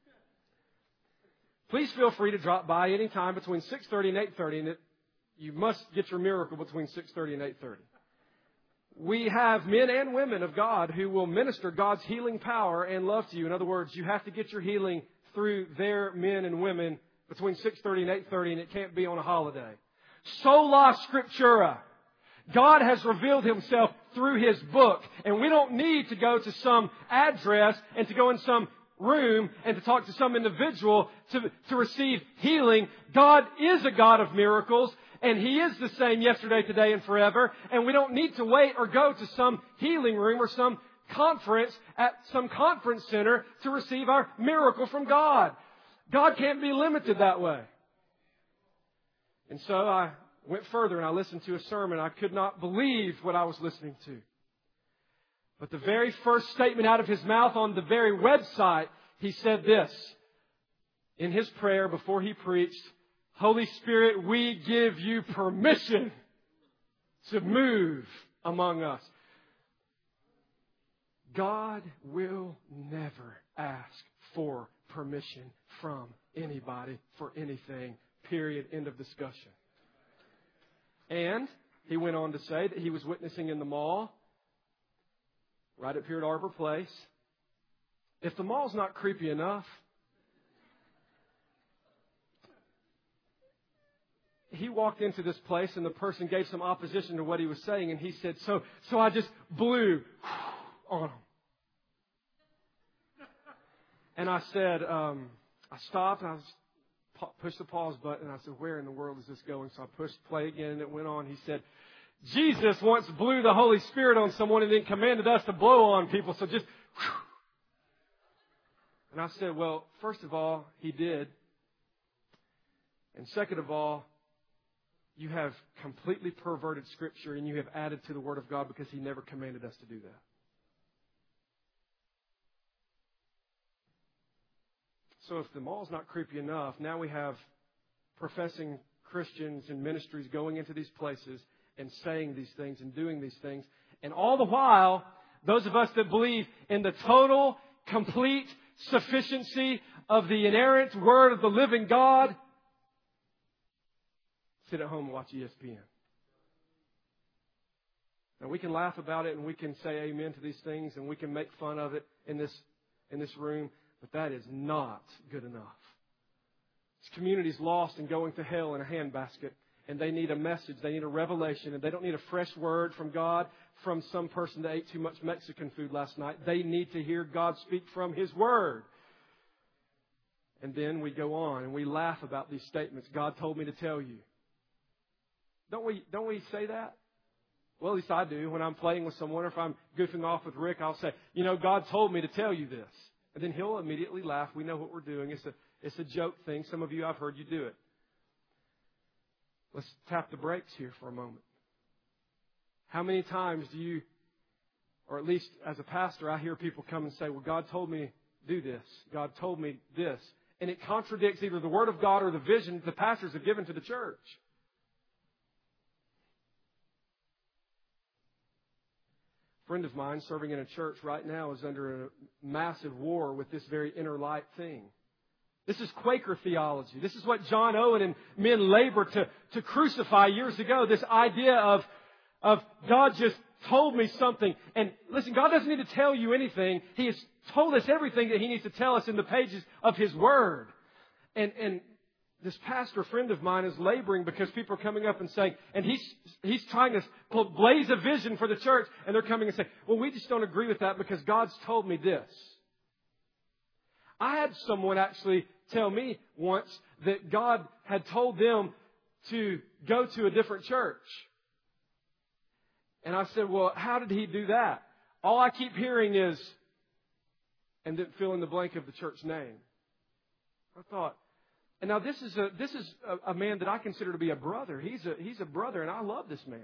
Please feel free to drop by anytime between 6:30 and 8:30, and you must get your miracle between 6:30 and 8:30. We have men and women of God who will minister God's healing power and love to you. In other words, you have to get your healing through their men and women between 6:30 and 8:30, and it can't be on a holiday. Sola Scriptura. God has revealed Himself through His book, and we don't need to go to some address and to go in some room and to talk to some individual to receive healing. God is a God of miracles. And He is the same yesterday, today, and forever. And we don't need to wait or go to some healing room or some conference at some conference center to receive our miracle from God. God can't be limited that way. And so I went further and I listened to a sermon. I could not believe what I was listening to. But the very first statement out of his mouth on the very website, he said this in his prayer before he preached. Holy Spirit, we give you permission to move among us. God will never ask for permission from anybody for anything. Period. End of discussion. And he went on to say that he was witnessing in the mall, right up here at Arbor Place. If the mall's not creepy enough, he walked into this place and the person gave some opposition to what he was saying. And he said, so I just blew on him. And I said, I stopped and I pushed the pause button. And I said, where in the world is this going? So I pushed play again and it went on. He said, Jesus once blew the Holy Spirit on someone and then commanded us to blow on people. So just, and I said, well, first of all, He did. And second of all, you have completely perverted Scripture and you have added to the Word of God because He never commanded us to do that. So if the mall's not creepy enough, now we have professing Christians and ministries going into these places and saying these things and doing these things. And all the while, those of us that believe in the total, complete sufficiency of the inerrant Word of the living God sit at home and watch ESPN. Now, we can laugh about it and we can say amen to these things and we can make fun of it in this room, but that is not good enough. This community's lost and going to hell in a handbasket, and they need a message. They need a revelation, and they don't need a fresh word from God from some person that ate too much Mexican food last night. They need to hear God speak from His Word. And then we go on and we laugh about these statements. God told me to tell you. Don't we say that? Well, at least I do. When I'm playing with someone or if I'm goofing off with Rick, I'll say, God told me to tell you this. And then he'll immediately laugh. We know what we're doing. It's a joke thing. Some of you, I've heard you do it. Let's tap the brakes here for a moment. How many times do you, or at least as a pastor, I hear people come and say, well, God told me to do this. God told me this. And it contradicts either the Word of God or the vision the pastors have given to the church. A friend of mine serving in a church right now is under a massive war with this very inner light thing. This is Quaker theology. This is what John Owen and men labored to crucify years ago. This idea of God just told me something. And listen, God doesn't need to tell you anything. He has told us everything that He needs to tell us in the pages of His Word. And this pastor friend of mine is laboring because people are coming up and saying, and he's trying to blaze a vision for the church, and they're coming and saying, well, we just don't agree with that because God's told me this. I had someone actually tell me once that God had told them to go to a different church. And I said, well, how did He do that? All I keep hearing is, and then fill in the blank of the church name. I thought, and now this is a man that I consider to be a brother. He's a brother, and I love this man.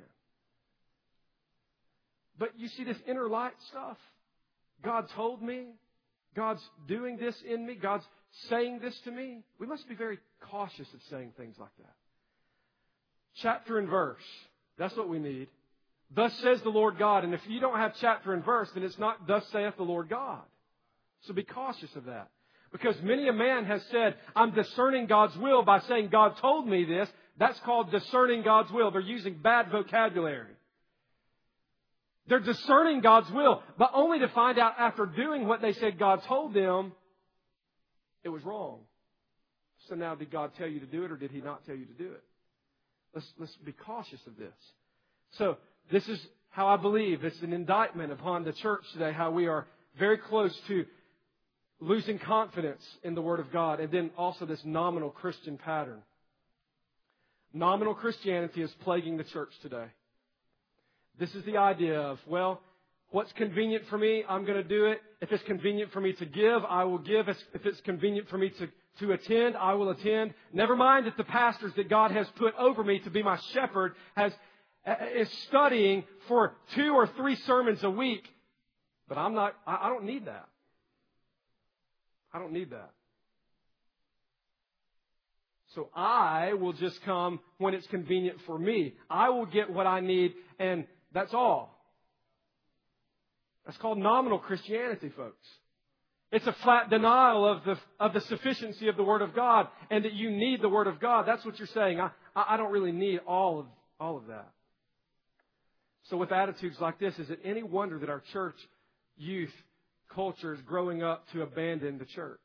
But you see this inner light stuff. God told me. God's doing this in me. God's saying this to me. We must be very cautious of saying things like that. Chapter and verse. That's what we need. Thus says the Lord God. And if you don't have chapter and verse, then it's not thus saith the Lord God. So be cautious of that. Because many a man has said, I'm discerning God's will by saying God told me this. That's called discerning God's will. They're using bad vocabulary. They're discerning God's will, but only to find out after doing what they said God told them, it was wrong. So now, did God tell you to do it, or did He not tell you to do it? Let's be cautious of this. So this is how I believe it's an indictment upon the church today, how we are very close to losing confidence in the Word of God, and then also this nominal Christian pattern. Nominal Christianity is plaguing the church today. This is the idea of, well, what's convenient for me, I'm going to do it. If it's convenient for me to give, I will give. If it's convenient for me to attend, I will attend. Never mind that the pastors that God has put over me to be my shepherd is studying for 2 or 3 sermons a week. But I don't need that. I don't need that. So I will just come when it's convenient for me. I will get what I need, and that's all. That's called nominal Christianity, folks. It's a flat denial of the sufficiency of the Word of God and that you need the Word of God. That's what you're saying. I don't really need all of that. So with attitudes like this, is it any wonder that our church youth culture is growing up to abandon the church?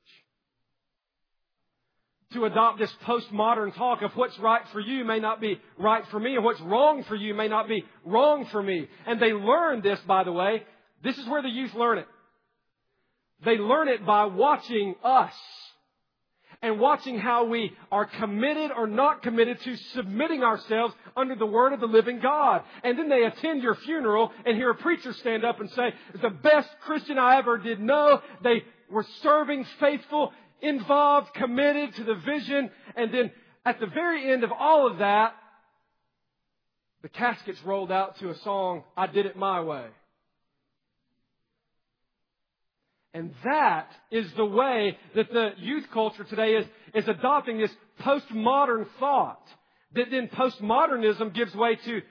To adopt this postmodern talk of what's right for you may not be right for me, and what's wrong for you may not be wrong for me. And they learn this, by the way. This is where the youth learn it. They learn it by watching us and watching how we are committed or not committed to submitting ourselves under the Word of the living God. And then they attend your funeral and hear a preacher stand up and say, it's the best Christian I ever did know. They were serving, faithful, involved, committed to the vision. And then at the very end of all of that, the casket's rolled out to a song, I Did It My Way. And that is the way that the youth culture today is adopting this postmodern thought. That then postmodernism gives way to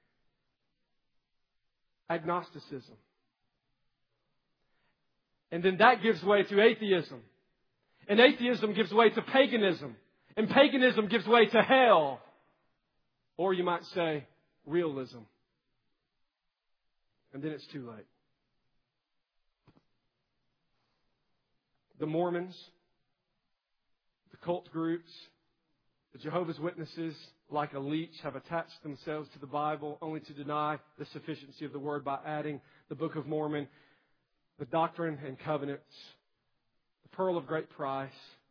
agnosticism. And then that gives way to atheism. And atheism gives way to paganism. And paganism gives way to hell. Or you might say, realism. And then it's too late. The Mormons, the cult groups, the Jehovah's Witnesses, like a leech, have attached themselves to the Bible only to deny the sufficiency of the Word by adding the Book of Mormon, the Doctrine and Covenants, the Pearl of Great Price,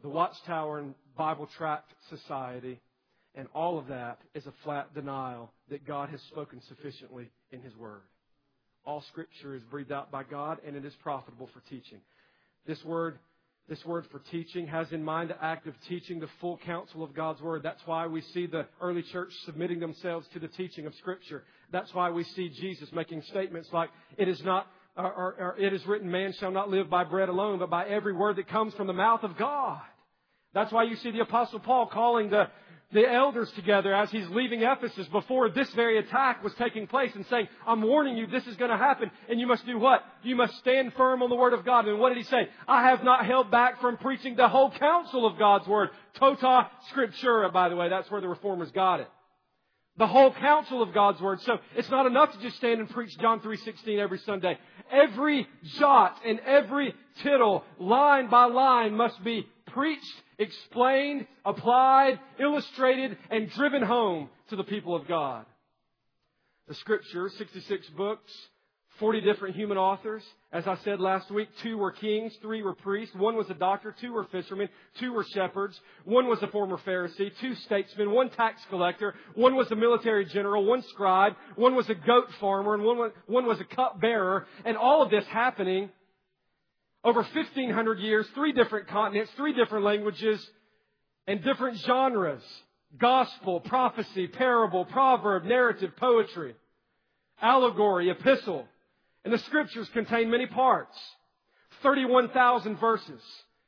the Watchtower and Bible Tract Society, and all of that is a flat denial that God has spoken sufficiently in His Word. All Scripture is breathed out by God, and it is profitable for teaching. This word for teaching has in mind the act of teaching the full counsel of God's Word. That's why we see the early church submitting themselves to the teaching of Scripture. That's why we see Jesus making statements like, it is written, man shall not live by bread alone, but by every word that comes from the mouth of God. That's why you see the Apostle Paul calling the elders together as he's leaving Ephesus before this very attack was taking place and saying, I'm warning you, this is going to happen, and you must do what? You must stand firm on the Word of God. And what did he say? I have not held back from preaching the whole counsel of God's Word. Tota Scriptura, by the way. That's where the Reformers got it. The whole counsel of God's Word. So it's not enough to just stand and preach John 3:16 every Sunday. Every jot and every tittle, line by line, must be preached, explained, applied, illustrated, and driven home to the people of God. The Scripture, 66 books, 40 different human authors. As I said last week, 2 were kings, 3 were priests, 1 was a doctor, 2 were fishermen, 2 were shepherds, 1 was a former Pharisee, 2 statesmen, 1 tax collector, 1 was a military general, 1 scribe, 1 was a goat farmer, and 1 was a cupbearer. And all of this happening over 1,500 years, 3 different continents, 3 different languages, and different genres. Gospel, prophecy, parable, proverb, narrative, poetry, allegory, epistle. And the Scriptures contain many parts. 31,000 verses,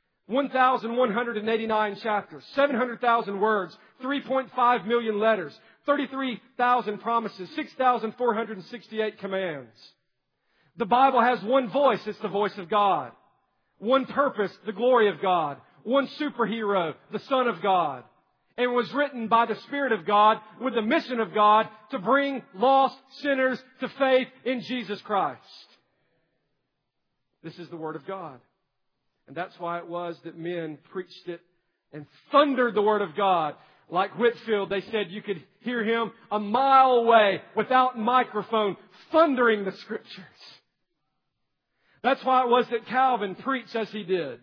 1,189 chapters, 700,000 words, 3.5 million letters, 33,000 promises, 6,468 commands. The Bible has one voice, it's the voice of God. One purpose, the glory of God. One superhero, the Son of God. And was written by the Spirit of God with the mission of God to bring lost sinners to faith in Jesus Christ. This is the Word of God. And that's why it was that men preached it and thundered the Word of God. Like Whitefield, they said you could hear him a mile away without microphone thundering the Scriptures. That's why it was that Calvin preached as he did.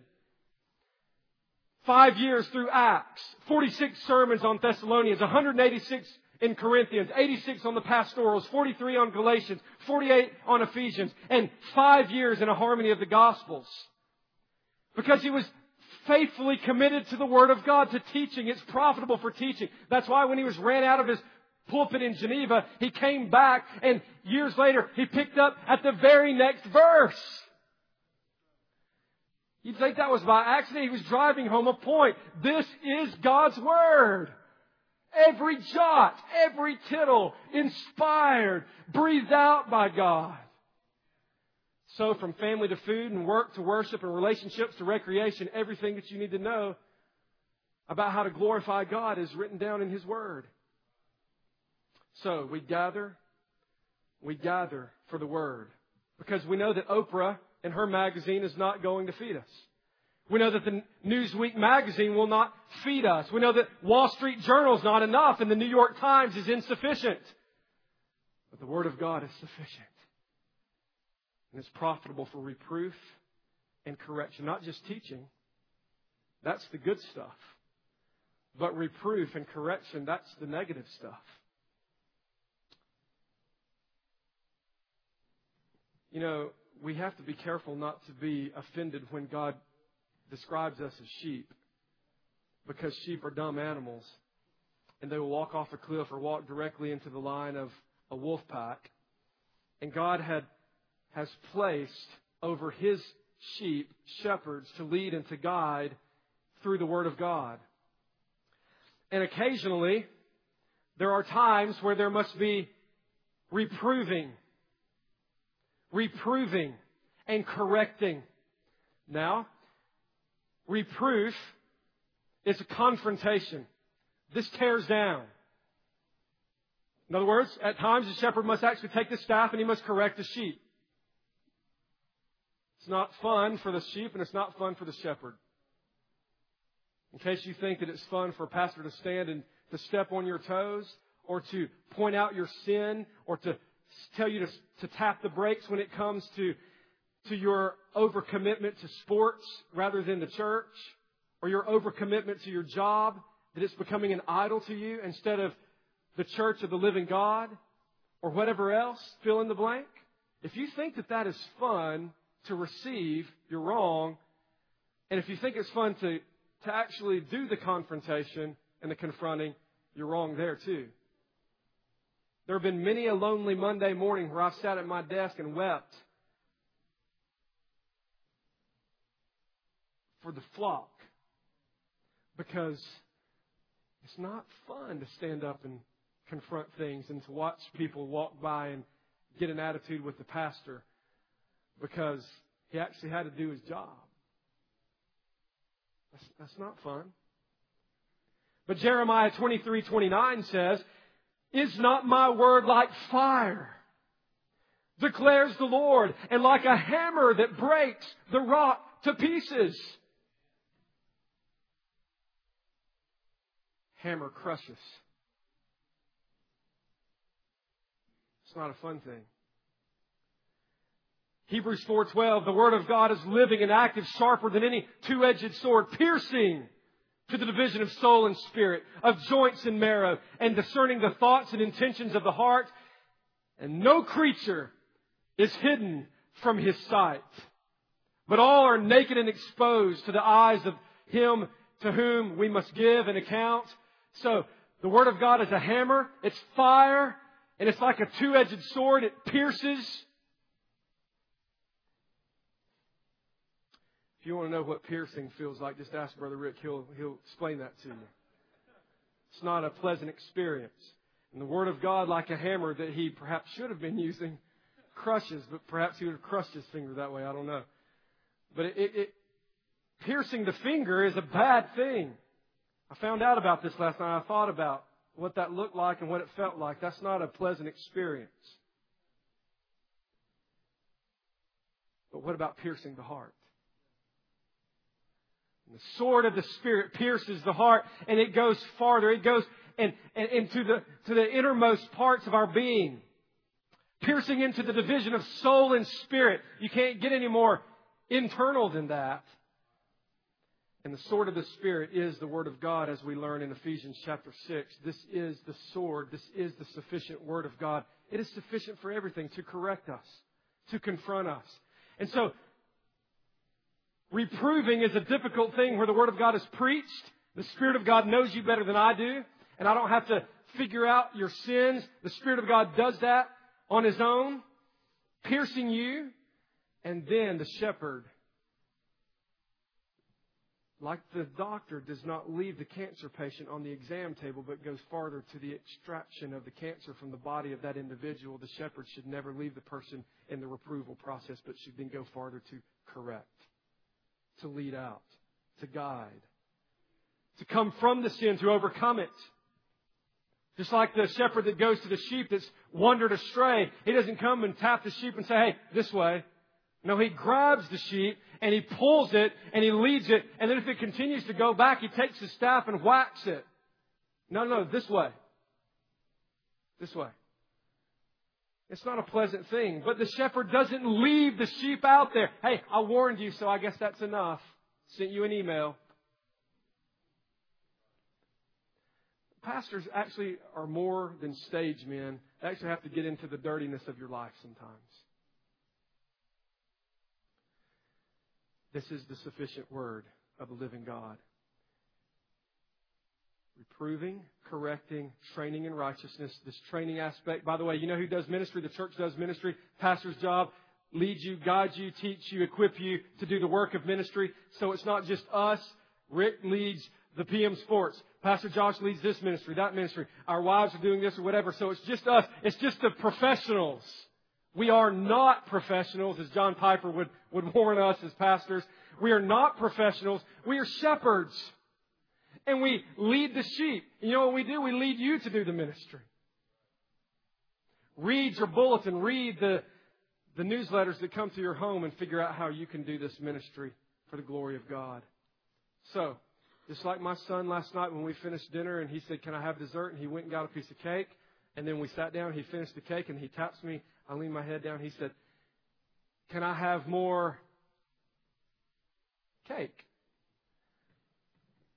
5 years through Acts, 46 sermons on Thessalonians, 186 in Corinthians, 86 on the pastorals, 43 on Galatians, 48 on Ephesians, and 5 years in a harmony of the Gospels. Because he was faithfully committed to the Word of God, to teaching. It's profitable for teaching. That's why when he was ran out of his pulpit in Geneva, he came back, and years later, he picked up at the very next verse. You'd think that was by accident. He was driving home a point. This is God's Word. Every jot, every tittle, inspired, breathed out by God. So from family to food and work to worship and relationships to recreation, everything that you need to know about how to glorify God is written down in His Word. So we gather for the Word. Because we know that Oprah and her magazine is not going to feed us. We know that the Newsweek magazine will not feed us. We know that Wall Street Journal is not enough and the New York Times is insufficient. But the Word of God is sufficient. And it's profitable for reproof and correction. Not just teaching. That's the good stuff. But reproof and correction, that's the negative stuff. You know, we have to be careful not to be offended when God describes us as sheep. Because sheep are dumb animals. And they will walk off a cliff or walk directly into the line of a wolf pack. And God has placed over His sheep shepherds to lead and to guide through the Word of God. And occasionally, there are times where there must be reproving and correcting. Now, reproof is a confrontation. This tears down. In other words, at times the shepherd must actually take the staff and he must correct the sheep. It's not fun for the sheep and it's not fun for the shepherd. In case you think that it's fun for a pastor to stand and to step on your toes or to point out your sin or to tell you to tap the brakes when it comes to your overcommitment to sports rather than the church. or your overcommitment to your job, that it's becoming an idol to you instead of the church of the living God, or whatever else, fill in the blank. If you think that that is fun to receive, you're wrong. And if you think it's fun to actually do the confrontation and the confronting, you're wrong there too. There have been many a lonely Monday morning where I've sat at my desk and wept for the flock, because it's not fun to stand up and confront things and to watch people walk by and get an attitude with the pastor because he actually had to do his job. That's not fun. But Jeremiah 23:29 says, "Is not my word like fire, declares the Lord, and like a hammer that breaks the rock to pieces?" Hammer crushes. It's not a fun thing. Hebrews 4:12, "The Word of God is living and active, sharper than any two-edged sword, piercing to the division of soul and spirit, of joints and marrow, and discerning the thoughts and intentions of the heart. And no creature is hidden from His sight, but all are naked and exposed to the eyes of Him to whom we must give an account." So, the Word of God is a hammer, it's fire, and it's like a two-edged sword. It pierces. If you want to know what piercing feels like, just ask Brother Rick. He'll explain that to you. It's not a pleasant experience. And the Word of God, like a hammer that he perhaps should have been using, crushes, but perhaps he would have crushed his finger that way. I don't know. But piercing the finger is a bad thing. I found out about this last night. I thought about what that looked like and what it felt like. That's not a pleasant experience. But what about piercing the heart? And the sword of the Spirit pierces the heart, and it goes farther. It goes into the innermost parts of our being, piercing into the division of soul and spirit. You can't get any more internal than that. And the sword of the Spirit is the Word of God, as we learn in Ephesians chapter 6. This is the sword. This is the sufficient Word of God. It is sufficient for everything, to correct us, to confront us. And so, reproving is a difficult thing where the Word of God is preached. The Spirit of God knows you better than I do, and I don't have to figure out your sins. The Spirit of God does that on His own, piercing you. And then the shepherd, like the doctor, does not leave the cancer patient on the exam table, but goes farther to the extraction of the cancer from the body of that individual. The shepherd should never leave the person in the reproval process, but should then go farther to correct, to lead out, to guide, to come from the sin, to overcome it. Just like the shepherd that goes to the sheep that's wandered astray. He doesn't come and tap the sheep and say, "Hey, this way." No, he grabs the sheep and he pulls it and he leads it. And then if it continues to go back, he takes his staff and whacks it. No, this way. This way. It's not a pleasant thing. But the shepherd doesn't leave the sheep out there. "Hey, I warned you, so I guess that's enough. Sent you an email." Pastors actually are more than stage men. They actually have to get into the dirtiness of your life sometimes. This is the sufficient Word of the living God. Reproving, correcting, training in righteousness. This training aspect, by the way, you know who does ministry? The church does ministry. Pastor's job, lead you, guide you, teach you, equip you to do the work of ministry. So it's not just us. Rick leads the PM Sports. Pastor Josh leads this ministry, that ministry. Our wives are doing this or whatever. So it's just us. It's just the professionals. We are not professionals, as John Piper would warn us as pastors. We are not professionals. We are shepherds. And we lead the sheep. You know what we do? We lead you to do the ministry. Read your bulletin. Read the newsletters that come to your home and figure out how you can do this ministry for the glory of God. So, just like my son last night when we finished dinner and he said, "Can I have dessert?" And he went and got a piece of cake. And then we sat down, he finished the cake and he taps me. I lean my head down. He said, "Can I have more cake?"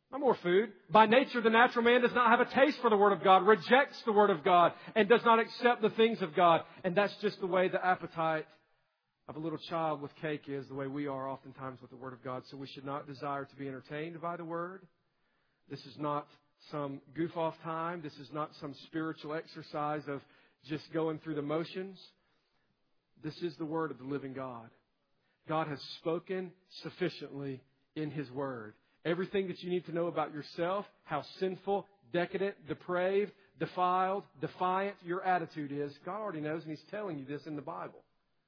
Not more food. By nature, the natural man does not have a taste for the Word of God, rejects the Word of God, and does not accept the things of God. And that's just the way the appetite of a little child with cake is, the way we are oftentimes with the Word of God. So we should not desire to be entertained by the Word. This is not some goof-off time. This is not some spiritual exercise of just going through the motions. This is the Word of the living God. God has spoken sufficiently in His Word. Everything that you need to know about yourself, how sinful, decadent, depraved, defiled, defiant your attitude is, God already knows, and He's telling you this in the Bible.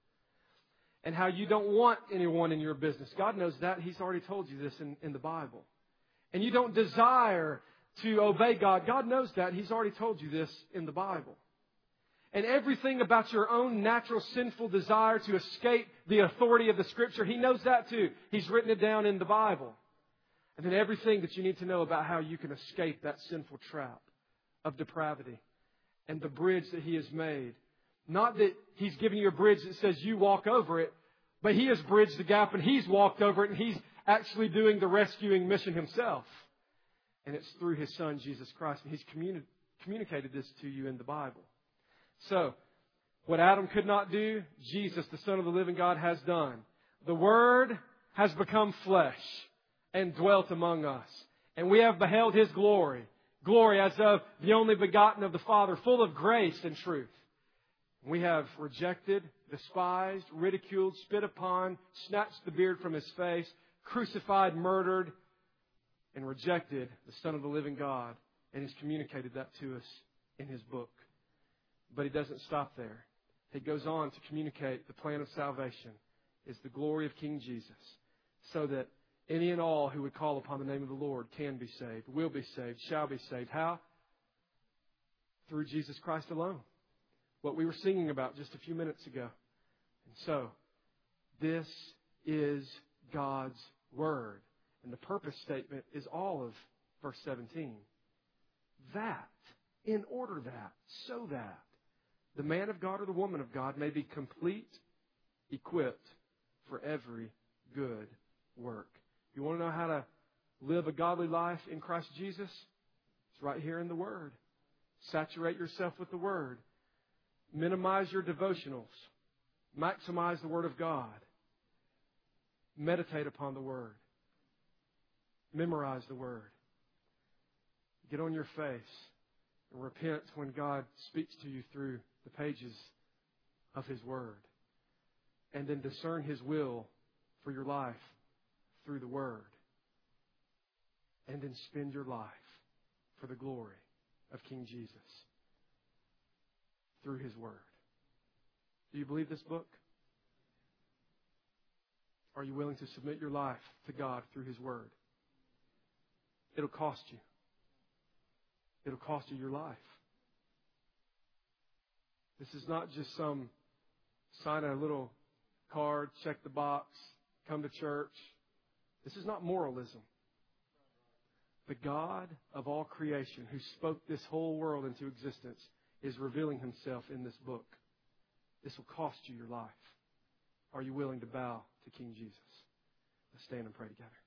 And how you don't want anyone in your business. God knows that. He's already told you this in the Bible. And you don't desire to obey God. God knows that. He's already told you this in the Bible. And everything about your own natural sinful desire to escape the authority of the Scripture, He knows that too. He's written it down in the Bible. And then everything that you need to know about how you can escape that sinful trap of depravity and the bridge that He has made. Not that He's giving you a bridge that says you walk over it, but He has bridged the gap and He's walked over it and He's actually doing the rescuing mission Himself. And it's through His Son, Jesus Christ. And He's communicated this to you in the Bible. So, what Adam could not do, Jesus, the Son of the living God, has done. The Word has become flesh and dwelt among us. And we have beheld His glory. Glory as of the only begotten of the Father, full of grace and truth. We have rejected, despised, ridiculed, spit upon, snatched the beard from His face, crucified, murdered, and rejected the Son of the living God. And He's communicated that to us in His book. But He doesn't stop there. He goes on to communicate the plan of salvation is the glory of King Jesus, so that any and all who would call upon the name of the Lord can be saved, will be saved, shall be saved. How? Through Jesus Christ alone. What we were singing about just a few minutes ago. And so, this is God's Word. And the purpose statement is all of verse 17. That, in order that, so that the man of God or the woman of God may be complete, equipped for every good work. You want to know how to live a godly life in Christ Jesus? It's right here in the Word. Saturate yourself with the Word. Minimize your devotionals. Maximize the Word of God. Meditate upon the Word. Memorize the Word. Get on your face and repent when God speaks to you through the pages of His Word. And then discern His will for your life through the Word. And then spend your life for the glory of King Jesus through His Word. Do you believe this book? Are you willing to submit your life to God through His Word? It'll cost you. It'll cost you your life. This is not just some sign a little card, check the box, come to church. This is not moralism. The God of all creation who spoke this whole world into existence is revealing Himself in this book. This will cost you your life. Are you willing to bow to King Jesus? Let's stand and pray together.